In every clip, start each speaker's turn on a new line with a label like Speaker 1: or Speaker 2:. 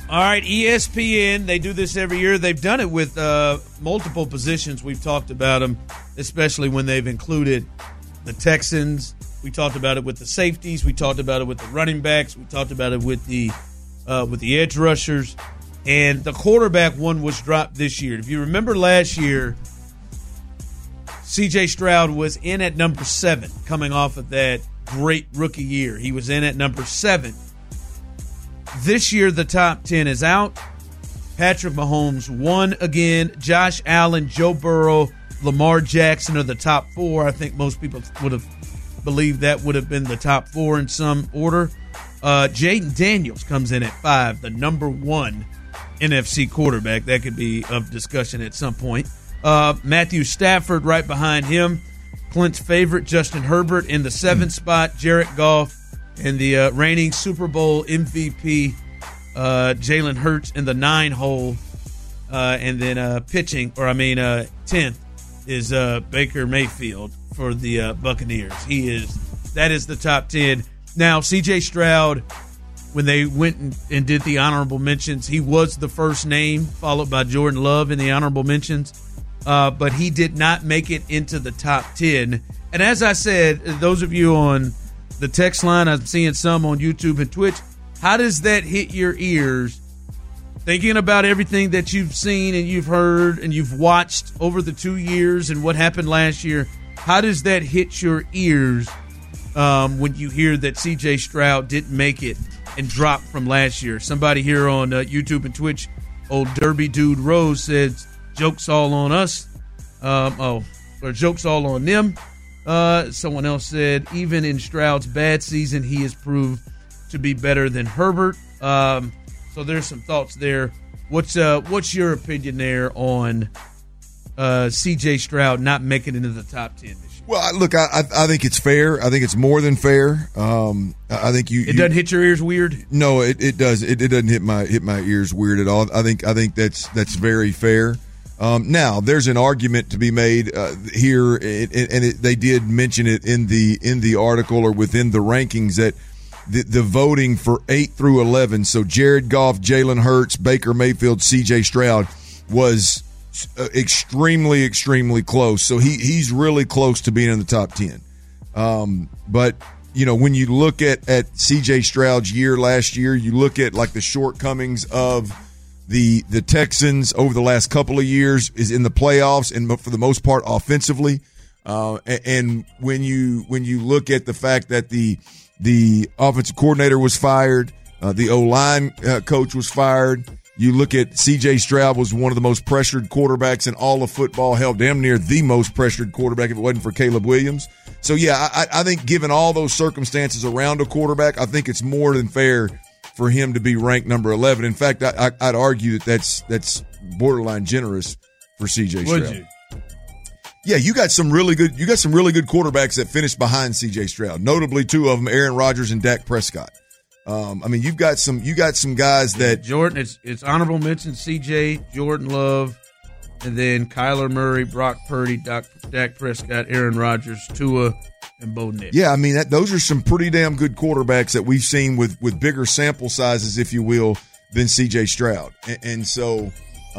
Speaker 1: All right, ESPN, they do this every year. They've done it with multiple positions. We've talked about them, especially when they've included the Texans. We talked about it with the safeties. We talked about it with the running backs. We talked about it with the edge rushers. And the quarterback one was dropped this year. If you remember last year, C.J. Stroud was in at number 7 coming off of that great rookie year. He was in at number 7. This year, the top 10 is out. Patrick Mahomes won again. Josh Allen, Joe Burrow, Lamar Jackson are the top 4. I think most people would have believed that would have been the top 4 in some order. Jaden Daniels comes in at 5, the number 1 NFC quarterback. That could be of discussion at some point. Matthew Stafford right behind him. Clint's favorite, Justin Herbert, in the 7th spot. Jared Goff and the reigning Super Bowl MVP, Jalen Hurts, in the 9 hole. And then 10th is Baker Mayfield for the Buccaneers. That is the top 10. Now, C.J. Stroud, when they went and did the honorable mentions, he was the first name, followed by Jordan Love in the honorable mentions. But he did not make it into the top 10. And as I said, those of you on the text line, I'm seeing some on YouTube and Twitch, how does that hit your ears? Thinking about everything that you've seen and you've heard and you've watched over the 2 years and what happened last year, how does that hit your ears when you hear that C.J. Stroud didn't make it and dropped from last year? Somebody here on YouTube and Twitch, old Derby Dude Rose, said, joke's all on us. Or joke's all on them. Someone else said, even in Stroud's bad season, he has proved to be better than Herbert. So there's some thoughts there. What's your opinion there on C.J. Stroud not making it into the top 10 this year?
Speaker 2: Well, look, I think it's fair. I think it's more than fair. I think
Speaker 1: it doesn't hit your ears weird.
Speaker 2: No, it does. It doesn't hit my ears weird at all. I think that's very fair. Now, there's an argument to be made here, and they did mention it in the article or within the rankings that the voting for 8 through 11, so Jared Goff, Jalen Hurts, Baker Mayfield, C.J. Stroud, was extremely, extremely close. So he's really close to being in the top 10. But, when you look at C.J. Stroud's year last year, you look at like the shortcomings of the Texans over the last couple of years is in the playoffs and for the most part offensively. And when you look at the fact that the offensive coordinator was fired, the O-line coach was fired, you look at C.J. Stroud was one of the most pressured quarterbacks in all of football, held damn near the most pressured quarterback if it wasn't for Caleb Williams. So, yeah, I think given all those circumstances around a quarterback, I think it's more than fair for him to be ranked number 11. In fact, I'd argue that's borderline generous for C.J. Stroud.
Speaker 1: Would you?
Speaker 2: Yeah, you got some really good quarterbacks that finished behind C.J. Stroud. Notably, 2 of them, Aaron Rodgers and Dak Prescott. You've got some guys that
Speaker 1: Jordan. It's honorable mention: C.J., Jordan Love, and then Kyler Murray, Brock Purdy, Dak Prescott, Aaron Rodgers, Tua, and Bo Nix.
Speaker 2: Yeah, those are some pretty damn good quarterbacks that we've seen with bigger sample sizes, if you will, than C.J. Stroud. And so,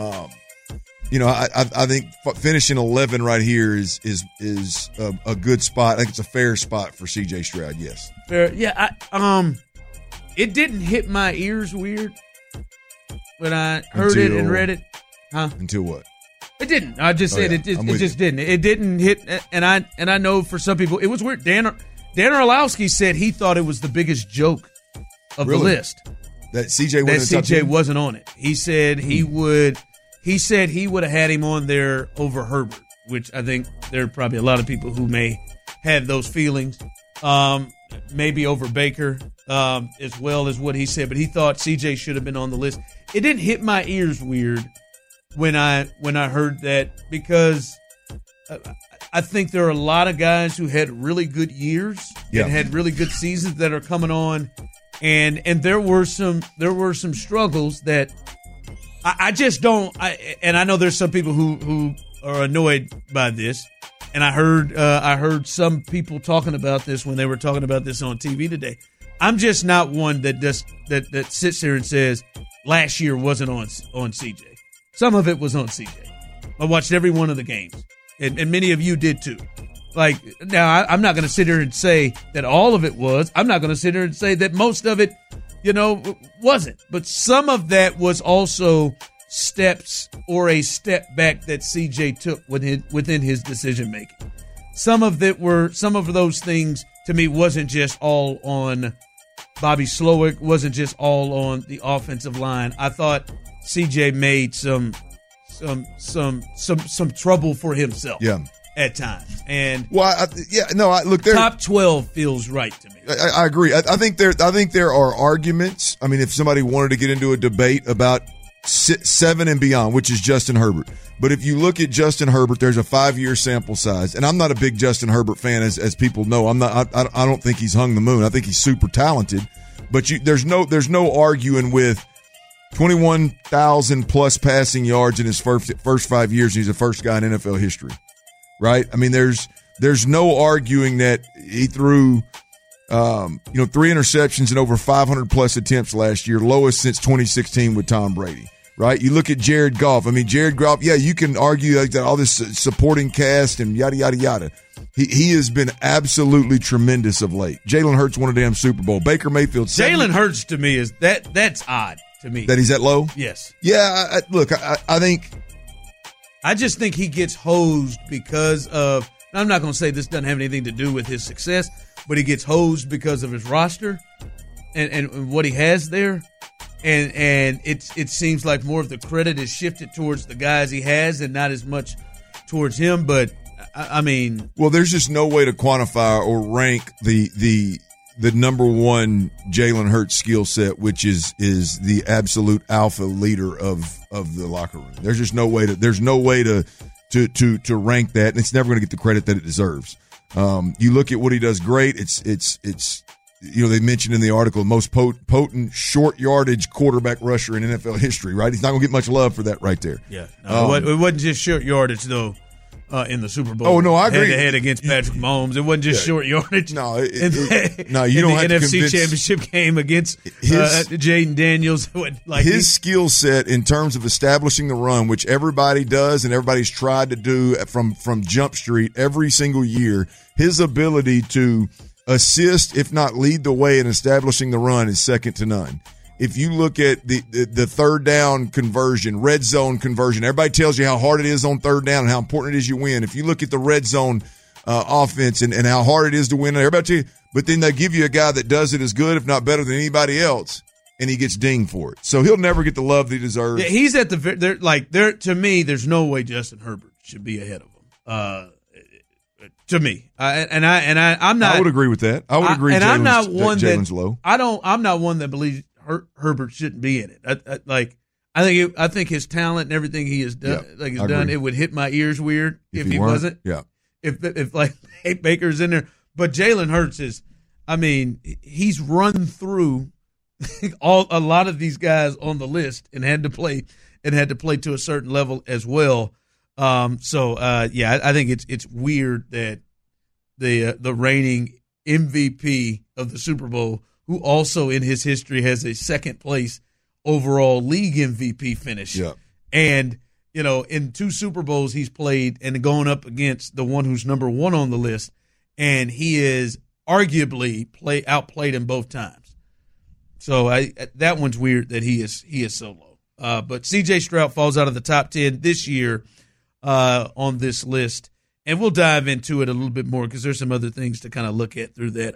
Speaker 2: I think finishing 11 right here is a good spot. I think it's a fair spot for C.J. Stroud. Yes.
Speaker 1: Fair. Yeah. It didn't hit my ears weird when I heard it and read it. Huh?
Speaker 2: Until what?
Speaker 1: It didn't. I just said it just didn't. It didn't hit, and I know for some people it was weird. Dan Orlowski said he thought it was the biggest joke of the list.
Speaker 2: That C.J.
Speaker 1: wasn't on it. He said he would have had him on there over Herbert, which I think there are probably a lot of people who may have those feelings. Maybe over Baker, as well as what he said, but he thought C.J. should have been on the list. It didn't hit my ears weird when I heard that, because I think there are a lot of guys who had really good years and had really good seasons that are coming on, and there were some struggles that I just don't. And I know there's some people who are annoyed by this. And I heard some people talking about this when they were talking about this on TV today. I'm just not one that that sits there and says last year wasn't on CJ. Some of it was on CJ. I watched every one of the games, and many of you did too. Like, now, I'm not going to sit here and say that all of it was. I'm not going to sit here and say that most of it, wasn't. But some of that was also steps or a step back that CJ took within his decision making. Some of those things to me wasn't just all on Bobby Slowick, wasn't just all on the offensive line. I thought CJ made some trouble for himself.
Speaker 2: Yeah.
Speaker 1: At times, and
Speaker 2: look,
Speaker 1: top 12 feels right to me.
Speaker 2: I agree. I think there are arguments. I mean, if somebody wanted to get into a debate about 7 and beyond, which is Justin Herbert, but if you look at Justin Herbert, there's a 5-year sample size, and I'm not a big Justin Herbert fan, as people know. I'm not. I don't think he's hung the moon. I think he's super talented, but there's no arguing with 21,000 plus passing yards in his first 5 years. He's the first guy in NFL history. Right? I mean, there's no arguing that he threw, 3 interceptions and over 500 plus attempts last year, lowest since 2016 with Tom Brady. Right? You look at Jared Goff. I mean, Jared Goff, you can argue like that all this supporting cast and yada, yada, yada. He has been absolutely tremendous of late. Jalen Hurts won a damn Super Bowl. Baker Mayfield.
Speaker 1: Jalen Hurts to me that's odd to me.
Speaker 2: That he's that low?
Speaker 1: Yes.
Speaker 2: Yeah, I think.
Speaker 1: I just think he gets hosed because of – I'm not going to say this doesn't have anything to do with his success, but he gets hosed because of his roster and what he has there. And it seems like more of the credit is shifted towards the guys he has and not as much towards him. But, I mean –
Speaker 2: well, there's just no way to quantify or rank the number one Jalen Hurts skill set, which is the absolute alpha leader of the locker room. There's just no way to rank that, and it's never going to get the credit that it deserves. You look at what he does great. It's they mentioned in the article most potent short yardage quarterback rusher in NFL history. Right? He's not going to get much love for that right there.
Speaker 1: Yeah, no, it wasn't just short yardage though. In the Super Bowl.
Speaker 2: Oh, no, I agree.
Speaker 1: Head-to-head against Patrick Mahomes. It wasn't just short yardage.
Speaker 2: No, you don't have
Speaker 1: the
Speaker 2: to
Speaker 1: NFC Championship game against Jaden Daniels.
Speaker 2: His skill set in terms of establishing the run, which everybody does and everybody's tried to do from Jump Street every single year, his ability to assist, if not lead the way in establishing the run is second to none. If you look at the third down conversion, red zone conversion, everybody tells you how hard it is on third down and how important it is you win. If you look at the red zone offense and how hard it is to win, everybody tell you, but then they give you a guy that does it as good, if not better than anybody else, and he gets dinged for it. So he'll never get the love that he deserves.
Speaker 1: Yeah, he's at the to me, there's no way Justin Herbert should be ahead of him. To me, I'm not.
Speaker 2: I would agree with that. I would agree.
Speaker 1: And I'm not one
Speaker 2: Jalen's low.
Speaker 1: I'm not one that believes Herbert shouldn't be in it. I think his talent and everything he has done, it would hit my ears weird if he wasn't.
Speaker 2: Yeah.
Speaker 1: If like Baker's in there, but Jalen Hurts is. I mean, he's run through a lot of these guys on the list and had to play to a certain level as well. I think it's weird that the reigning MVP of the Super Bowl, who also in his history has a second place overall league MVP finish.
Speaker 2: Yeah. And,
Speaker 1: in 2 Super Bowls he's played and going up against the one who's number 1 on the list, and he is arguably outplayed him both times. So that one's weird that he is so low. But C.J. Stroud falls out of the top 10 this year on this list, and we'll dive into it a little bit more because there's some other things to kind of look at through that.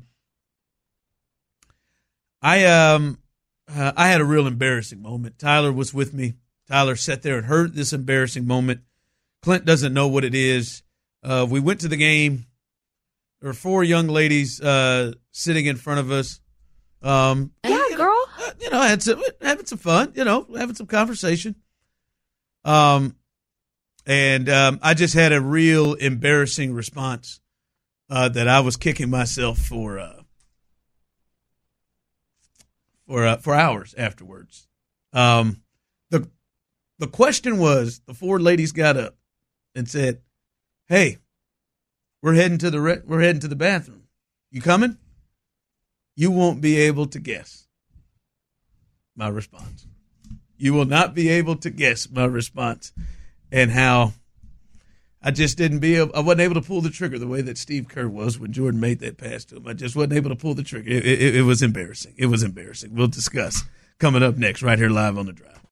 Speaker 1: I had a real embarrassing moment. Tyler was with me. Tyler sat there and heard this embarrassing moment. Clint doesn't know what it is. We went to the game. There were 4 young ladies sitting in front of us.
Speaker 3: Yeah, girl.
Speaker 1: Having some fun, having some conversation. And I just had a real embarrassing response that I was kicking myself for hours afterwards. The question was, the 4 ladies got up and said, "Hey, we're heading to the bathroom. You coming?" you won't be able to guess my response. You will not be able to guess my response and how I wasn't able to pull the trigger the way that Steve Kerr was when Jordan made that pass to him. I just wasn't able to pull the trigger. It was embarrassing. It was embarrassing. We'll discuss coming up next right here live on The Drive.